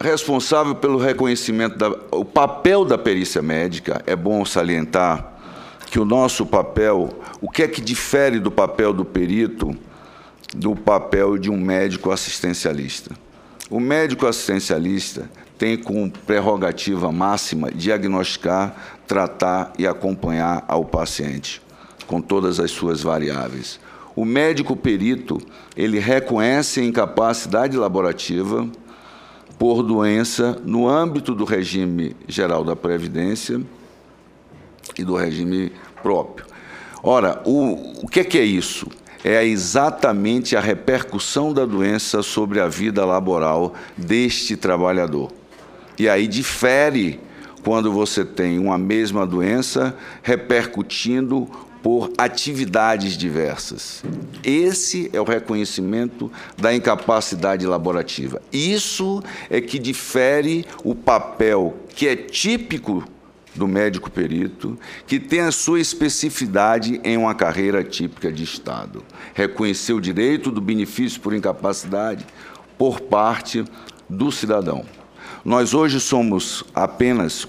responsável pelo reconhecimento o papel da perícia médica. É bom salientar que o nosso papel, o que é que difere do papel do perito do papel de um médico assistencialista? O médico assistencialista tem como prerrogativa máxima diagnosticar, tratar e acompanhar ao paciente, com todas as suas variáveis. O médico perito, ele reconhece a incapacidade laborativa por doença no âmbito do regime geral da Previdência e do regime próprio. Ora, o que é isso? É exatamente a repercussão da doença sobre a vida laboral deste trabalhador. E aí difere quando você tem uma mesma doença repercutindo por atividades diversas. Esse é o reconhecimento da incapacidade laborativa. Isso é que difere o papel que é típico do médico perito, que tem a sua especificidade em uma carreira típica de Estado. Reconhecer o direito do benefício por incapacidade por parte do cidadão. Nós hoje somos apenas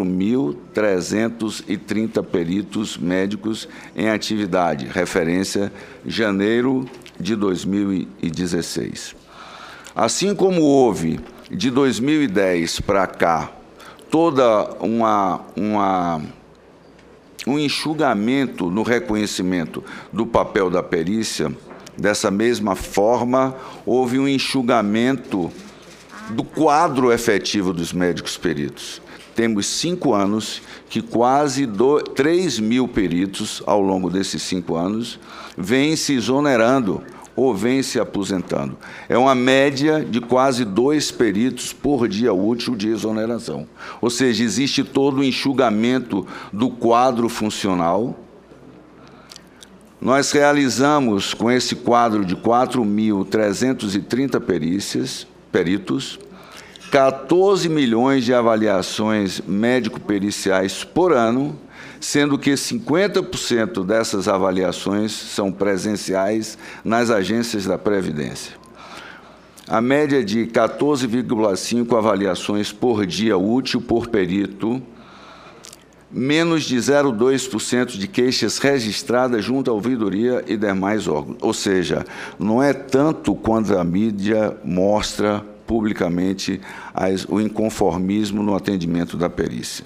4.330 peritos médicos em atividade, referência janeiro de 2016. Assim como houve de 2010 para cá toda um enxugamento no reconhecimento do papel da perícia, dessa mesma forma, houve um enxugamento do quadro efetivo dos médicos peritos. Temos 5 anos que quase 3.000 peritos, ao longo desses 5 anos, vêm se exonerando ou vêm se aposentando. É uma média de quase 2 peritos por dia útil de exoneração. Ou seja, existe todo o enxugamento do quadro funcional. Nós realizamos, com esse quadro de 4.330 peritos, 14 milhões de avaliações médico-periciais por ano, sendo que 50% dessas avaliações são presenciais nas agências da Previdência. A média de 14,5 avaliações por dia útil por perito, menos de 0,2% de queixas registradas junto à ouvidoria e demais órgãos. Ou seja, não é tanto quanto a mídia mostra publicamente o inconformismo no atendimento da perícia.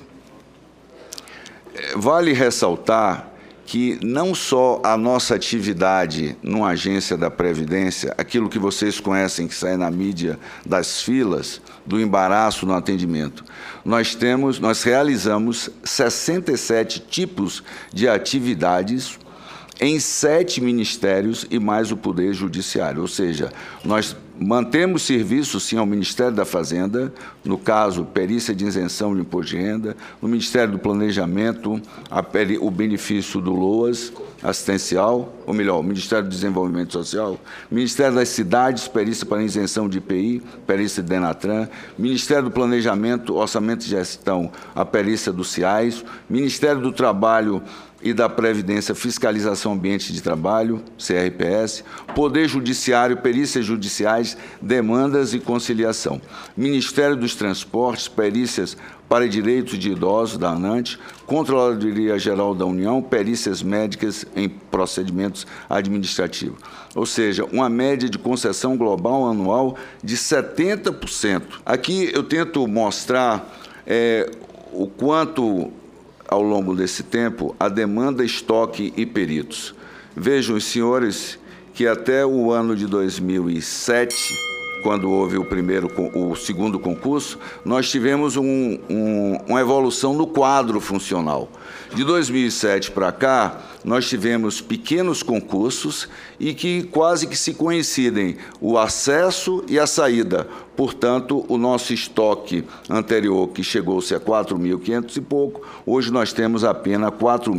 Vale ressaltar que não só a nossa atividade numa agência da Previdência, aquilo que vocês conhecem, que sai na mídia das filas, do embaraço no atendimento, nós realizamos 67 tipos de atividades em 7 ministérios e mais o Poder Judiciário. Ou seja, nós mantemos serviço, sim, ao Ministério da Fazenda, no caso, perícia de isenção de imposto de renda, no Ministério do Planejamento, o benefício do LOAS assistencial, ou melhor, o Ministério do Desenvolvimento Social, Ministério das Cidades, perícia para isenção de IPI, perícia de DENATRAN, Ministério do Planejamento, Orçamento e Gestão, a perícia do CIAS, Ministério do Trabalho e da Previdência, Fiscalização Ambiente de Trabalho, CRPS, Poder Judiciário, perícias judiciais, demandas e conciliação, Ministério dos Transportes, perícias para direitos de idosos, da ANANT, Controladoria Geral da União, perícias médicas em procedimentos administrativos. Ou seja, uma média de concessão global anual de 70%. Aqui eu tento mostrar o quanto, ao longo desse tempo, a demanda, estoque e peritos. Vejam, os senhores, que até o ano de 2007, quando houve o segundo concurso, nós tivemos uma evolução no quadro funcional. De 2007 para cá, nós tivemos pequenos concursos e que quase que se coincidem o acesso e a saída. Portanto, o nosso estoque anterior, que chegou-se a 4.500 e pouco, hoje nós temos apenas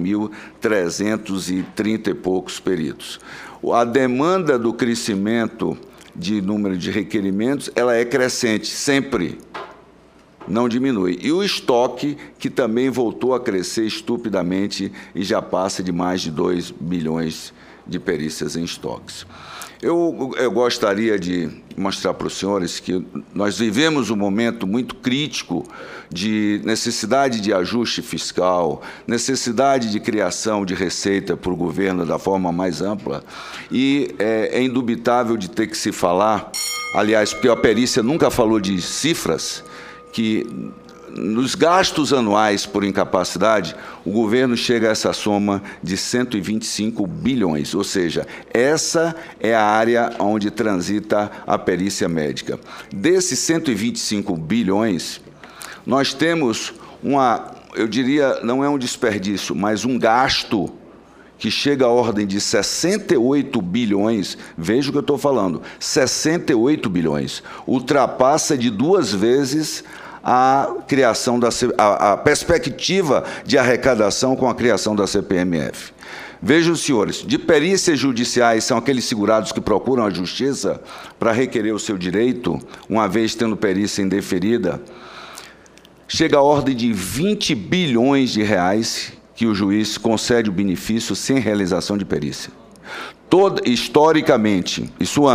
4.330 e poucos peritos. A demanda do crescimento de número de requerimentos, ela é crescente, sempre, não diminui. E o estoque, que também voltou a crescer estupidamente e já passa de mais de 2 bilhões de perícias em estoques. Eu gostaria de mostrar para os senhores que nós vivemos um momento muito crítico de necessidade de ajuste fiscal, necessidade de criação de receita para o governo da forma mais ampla, e é indubitável de ter que se falar, aliás, porque a perícia nunca falou de cifras, que nos gastos anuais por incapacidade, o governo chega a essa soma de 125 bilhões, ou seja, essa é a área onde transita a perícia médica. Desses 125 bilhões, nós temos eu diria, não é um desperdício, mas um gasto que chega à ordem de 68 bilhões, veja o que eu estou falando, 68 bilhões, ultrapassa de 2 vezes a criação a perspectiva de arrecadação com a criação da CPMF. Vejam, senhores, de perícias judiciais são aqueles segurados que procuram a justiça para requerer o seu direito, uma vez tendo perícia indeferida, chega à ordem de 20 bilhões de reais que o juiz concede o benefício sem realização de perícia. Historicamente,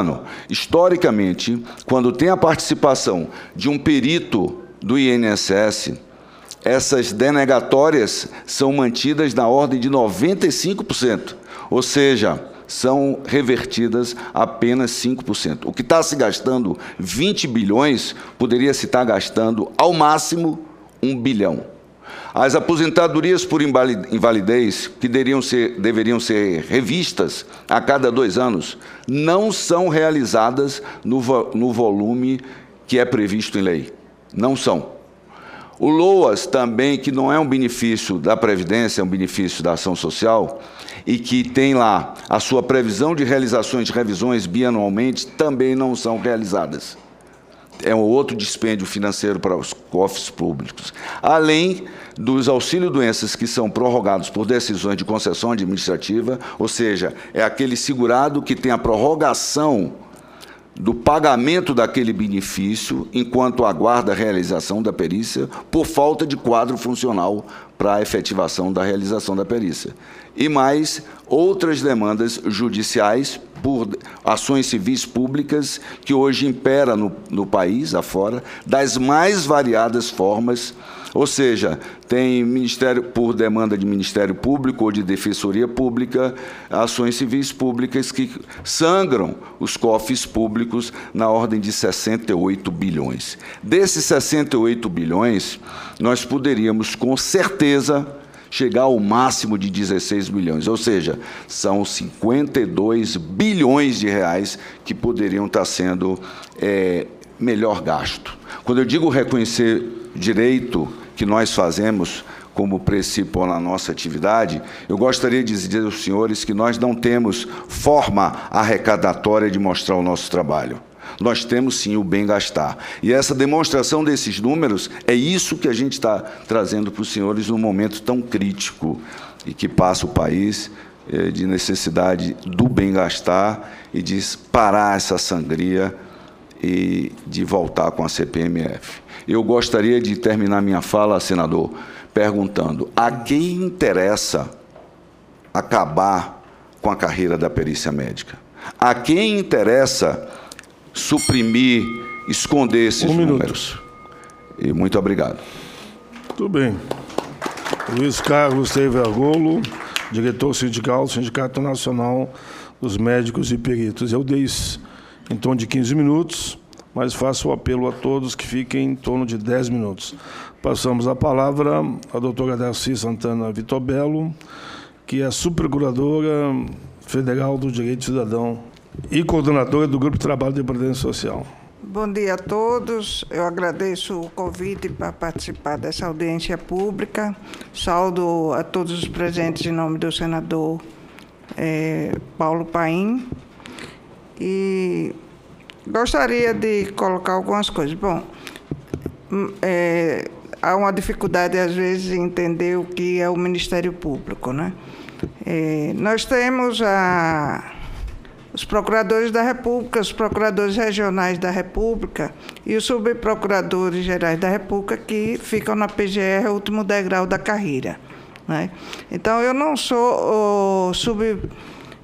quando tem a participação de um perito do INSS, essas denegatórias são mantidas na ordem de 95%, ou seja, são revertidas apenas 5%. O que está se gastando 20 bilhões, poderia se estar gastando, ao máximo, 1 bilhão. As aposentadorias por invalidez, que deveriam ser revistas a cada 2 anos, não são realizadas no volume que é previsto em lei. Não são. O LOAS também, que não é um benefício da Previdência, é um benefício da ação social, e que tem lá a sua previsão de realizações de revisões bianualmente, também não são realizadas. É um outro dispêndio financeiro para os cofres públicos. Além dos auxílio-doenças que são prorrogados por decisões de concessão administrativa, ou seja, é aquele segurado que tem a prorrogação do pagamento daquele benefício enquanto aguarda a realização da perícia por falta de quadro funcional para a efetivação da realização da perícia. E mais outras demandas judiciais por ações civis públicas que hoje impera no país afora, das mais variadas formas, ou seja, tem por demanda de Ministério Público ou de Defensoria Pública, ações civis públicas que sangram os cofres públicos na ordem de 68 bilhões. Desses 68 bilhões, nós poderíamos, com certeza, chegar ao máximo de 16 bilhões, ou seja, são 52 bilhões de reais que poderiam estar sendo melhor gasto. Quando eu digo reconhecer direito que nós fazemos como princípio na nossa atividade, eu gostaria de dizer aos senhores que nós não temos forma arrecadatória de mostrar o nosso trabalho. Nós temos, sim, o bem gastar. E essa demonstração desses números é isso que a gente está trazendo para os senhores num momento tão crítico e que passa o país de necessidade do bem gastar e de parar essa sangria e de voltar com a CPMF. Eu gostaria de terminar minha fala, senador, perguntando: a quem interessa acabar com a carreira da perícia médica? A quem interessa suprimir, esconder esses números? E muito obrigado. Tudo bem. Luiz Carlos Teivergolo, diretor sindical do Sindicato Nacional dos Médicos e Peritos. Eu dei em torno de 15 minutos, mas faço o apelo a todos que fiquem em torno de 10 minutos. Passamos a palavra à doutora Darcy Santana Vitobello, que é subprocuradora federal do Direito Cidadão e coordenadora do Grupo de Trabalho de Previdência Social. Bom dia a todos. Eu agradeço o convite para participar dessa audiência pública. Saúdo a todos os presentes em nome do senador Paulo Paim. E gostaria de colocar algumas coisas. Bom, há uma dificuldade, às vezes, em entender o que é o Ministério Público, né? Nós temos os procuradores da República, os procuradores regionais da República e os subprocuradores gerais da República, que ficam na PGR, o último degrau da carreira, né? Então, eu não sou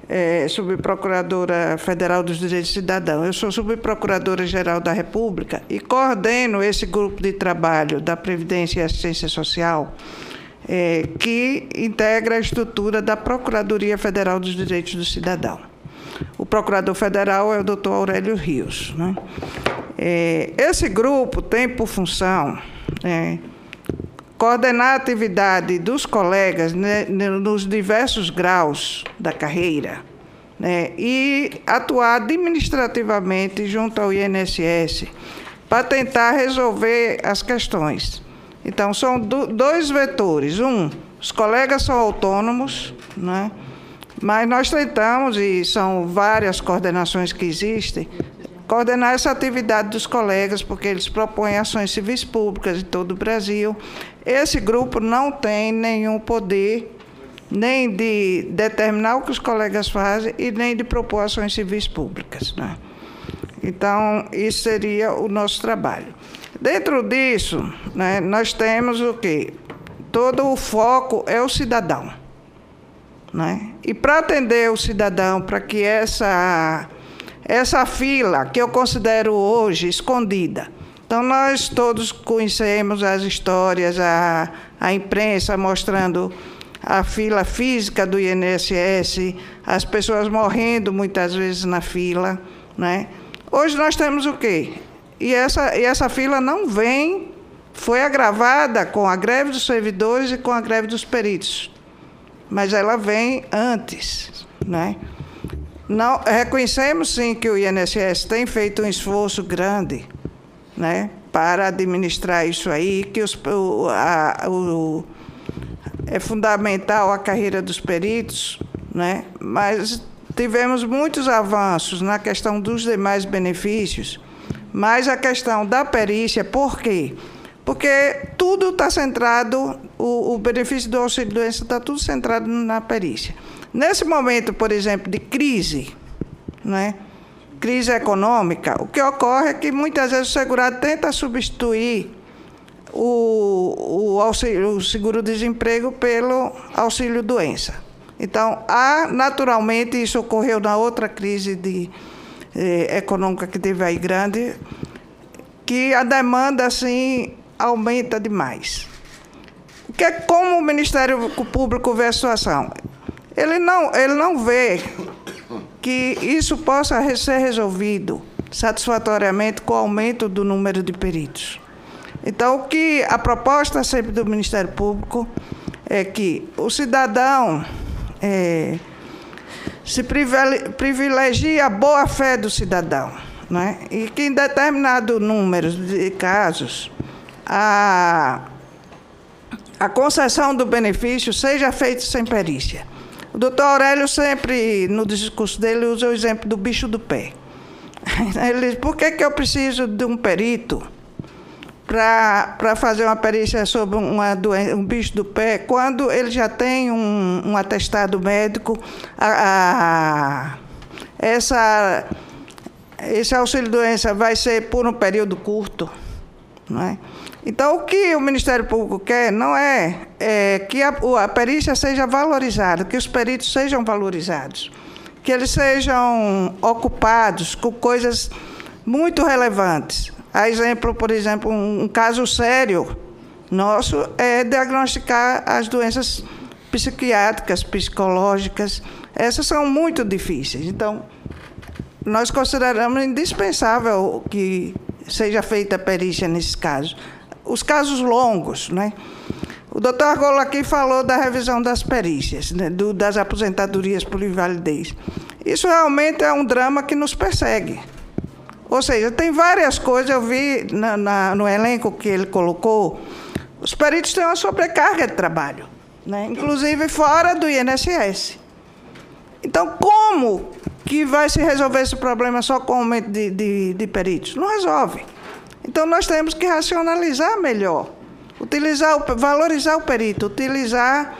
subprocuradora federal dos direitos do cidadão. Eu sou subprocuradora-geral da República e coordeno esse grupo de trabalho da Previdência e Assistência Social, que integra a estrutura da Procuradoria Federal dos Direitos do Cidadão. O procurador federal é o Dr. Aurélio Rios, né? Esse grupo tem por função coordenar a atividade dos colegas, né, nos diversos graus da carreira, né, e atuar administrativamente junto ao INSS para tentar resolver as questões. Então, são dois vetores. Os colegas são autônomos, né, mas nós tentamos, e são várias coordenações que existem, coordenar essa atividade dos colegas, porque eles propõem ações civis públicas em todo o Brasil. Esse grupo não tem nenhum poder nem de determinar o que os colegas fazem e nem de propor ações civis públicas, né? Então, isso seria o nosso trabalho. Dentro disso, né, nós temos o quê? Todo o foco é o cidadão, né? E para atender o cidadão, para que essa fila, que eu considero hoje escondida. Então, nós todos conhecemos as histórias, a imprensa mostrando a fila física do INSS, as pessoas morrendo muitas vezes na fila, né? Hoje nós temos o quê? E essa fila não vem, foi agravada com a greve dos servidores e com a greve dos peritos, mas ela vem antes, né? Não, reconhecemos, sim, que o INSS tem feito um esforço grande, né, para administrar isso aí, que é fundamental a carreira dos peritos, né, mas tivemos muitos avanços na questão dos demais benefícios, mas a questão da perícia, por quê? Porque tudo está centrado, o benefício do auxílio-doença está tudo centrado na perícia. Nesse momento, por exemplo, de crise, né, crise econômica, o que ocorre é que muitas vezes o segurado tenta substituir o seguro-desemprego pelo auxílio-doença. Então, naturalmente, isso ocorreu na outra crise econômica que teve aí grande, que a demanda, assim, aumenta demais. Como o Ministério Público vê a situação? Ele não vê que isso possa ser resolvido satisfatoriamente com o aumento do número de peritos. Então, a proposta sempre do Ministério Público é que o cidadão se privilegie a boa-fé do cidadão, né? E que em determinado número de casos a concessão do benefício seja feita sem perícia. O doutor Aurélio sempre, no discurso dele, usa o exemplo do bicho do pé. Ele diz, por que eu preciso de um perito para fazer uma perícia sobre uma doença, um bicho do pé, quando ele já tem um atestado médico? Esse auxílio-doença vai ser por um período curto, não é? Então, o que o Ministério Público quer não é que a perícia seja valorizada, que os peritos sejam valorizados, que eles sejam ocupados com coisas muito relevantes. A exemplo, por exemplo, um caso sério nosso é diagnosticar as doenças psiquiátricas, psicológicas. Essas são muito difíceis. Então, nós consideramos indispensável que seja feita a perícia nesses casos. Os casos longos, né? O doutor Argolo aqui falou da revisão das perícias, né, das aposentadorias por invalidez. Isso realmente é um drama que nos persegue. Ou seja, tem várias coisas, eu vi no elenco que ele colocou, os peritos têm uma sobrecarga de trabalho, né, inclusive fora do INSS. Então, como que vai se resolver esse problema só com o aumento de peritos? Não resolve. Então, nós temos que racionalizar melhor, valorizar o perito, utilizar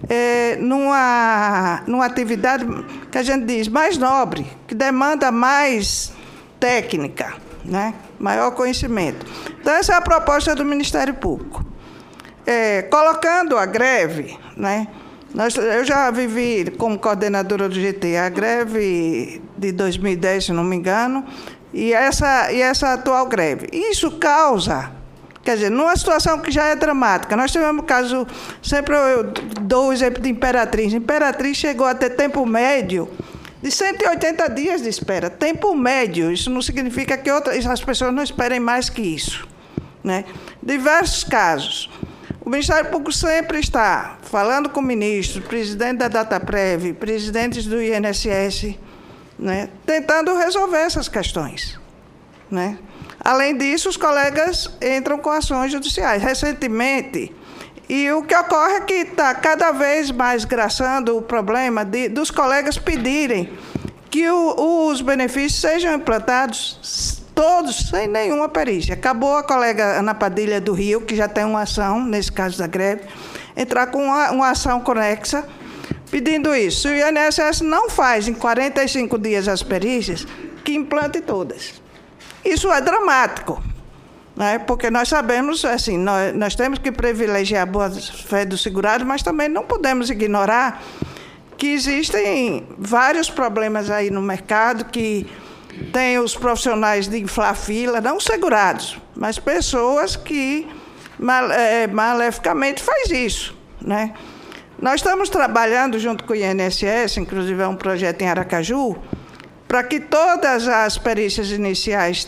numa atividade que a gente diz mais nobre, que demanda mais técnica, né? Maior conhecimento. Então, essa é a proposta do Ministério Público. Colocando a greve, né? Eu já vivi como coordenadora do GT a greve de 2010, se não me engano, e essa atual greve. Isso causa, quer dizer, numa situação que já é dramática. Nós tivemos caso, sempre eu dou o exemplo de Imperatriz. Imperatriz chegou a ter tempo médio de 180 dias de espera. Tempo médio, isso não significa que as pessoas não esperem mais que isso, né? Diversos casos. O Ministério Público sempre está falando com o ministro, presidente da Dataprev, presidentes do INSS, né, tentando resolver essas questões, né? Além disso, os colegas entram com ações judiciais. Recentemente, e o que ocorre é que está cada vez mais graçando o problema dos colegas pedirem que os benefícios sejam implantados todos, sem nenhuma perícia. Acabou a colega Ana Padilha do Rio, que já tem uma ação, nesse caso da greve, entrar com uma ação conexa, pedindo isso. Se o INSS não faz em 45 dias as perícias, que implante todas. Isso é dramático, né? Porque nós sabemos, assim, nós temos que privilegiar a boa-fé do segurado, mas também não podemos ignorar que existem vários problemas aí no mercado, que tem os profissionais de inflar fila, não segurados, mas pessoas que maleficamente faz isso, né? Nós estamos trabalhando junto com o INSS, inclusive é um projeto em Aracaju, para que todas as perícias iniciais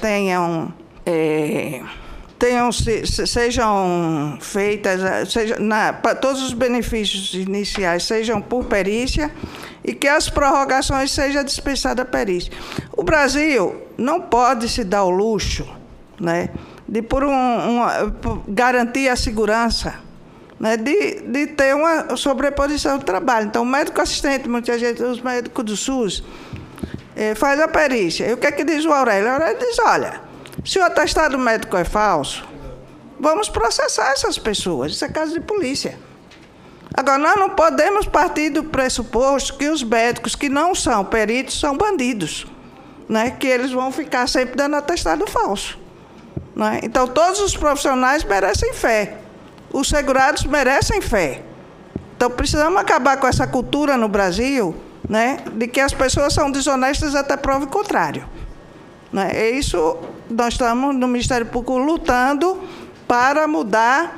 sejam feitas, todos os benefícios iniciais sejam por perícia e que as prorrogações sejam dispensadas a perícia. O Brasil não pode se dar o luxo, né, de por garantir a segurança, né, de ter uma sobreposição de trabalho. Então, o médico assistente, muitas vezes, os médicos do SUS, faz a perícia. E o que é que diz o Aurélio? O Aurélio diz, olha, se o atestado médico é falso, vamos processar essas pessoas. Isso é caso de polícia. Agora, nós não podemos partir do pressuposto que os médicos que não são peritos são bandidos, né? Que eles vão ficar sempre dando atestado falso, né? Então, todos os profissionais merecem fé. Os segurados merecem fé. Então, precisamos acabar com essa cultura no Brasil, né, de que as pessoas são desonestas até prova contrário, né? É isso, nós estamos no Ministério Público lutando para mudar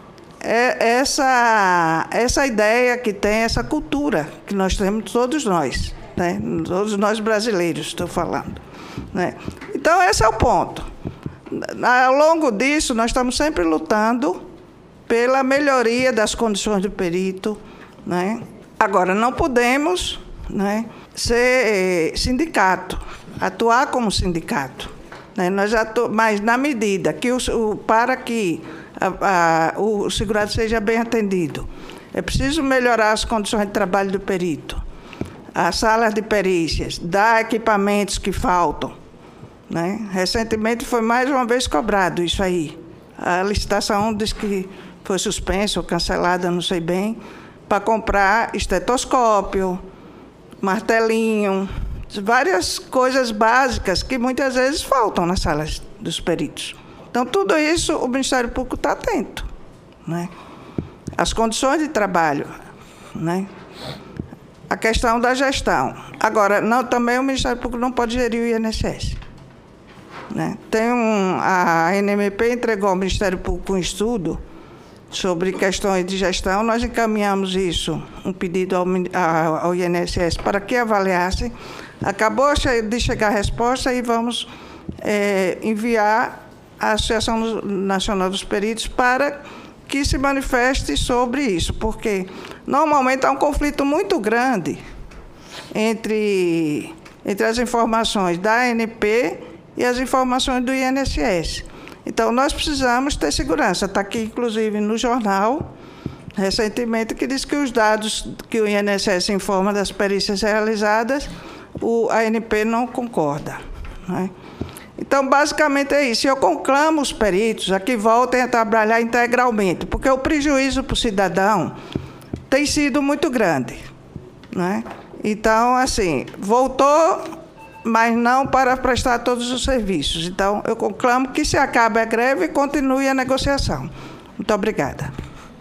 essa ideia que tem, essa cultura que nós temos, todos nós, né? Todos nós brasileiros, estou falando, né? Então, esse é o ponto. Ao longo disso, nós estamos sempre lutando pela melhoria das condições do perito, né? Agora, não podemos, né, ser sindicato, atuar como sindicato, né? Mas na medida que para que o segurado seja bem atendido, é preciso melhorar as condições de trabalho do perito, as salas de perícias, dar equipamentos que faltam, né? Recentemente foi mais uma vez cobrado isso aí. A licitação diz que foi suspensa ou cancelada, não sei bem, para comprar estetoscópio, martelinho, várias coisas básicas que muitas vezes faltam nas salas dos peritos. Então, tudo isso o Ministério Público está atento, né? As condições de trabalho, né? A questão da gestão. Agora, também o Ministério Público não pode gerir o INSS, né? A ANMP entregou ao Ministério Público um estudo sobre questões de gestão. Nós encaminhamos isso, um pedido ao INSS para que avaliassem. Acabou de chegar a resposta e vamos enviar à Associação Nacional dos Peritos para que se manifeste sobre isso, porque normalmente há um conflito muito grande entre as informações da ANP e as informações do INSS. Então, nós precisamos ter segurança. Está aqui, inclusive, no jornal, recentemente, que diz que os dados que o INSS informa das perícias realizadas, a ANP não concorda, né? Então, basicamente é isso. Eu conclamo os peritos a que voltem a trabalhar integralmente, porque o prejuízo para o cidadão tem sido muito grande, né? Então, assim, voltou, mas não para prestar todos os serviços. Então, eu conclamo que se acabe a greve e continue a negociação. Muito obrigada.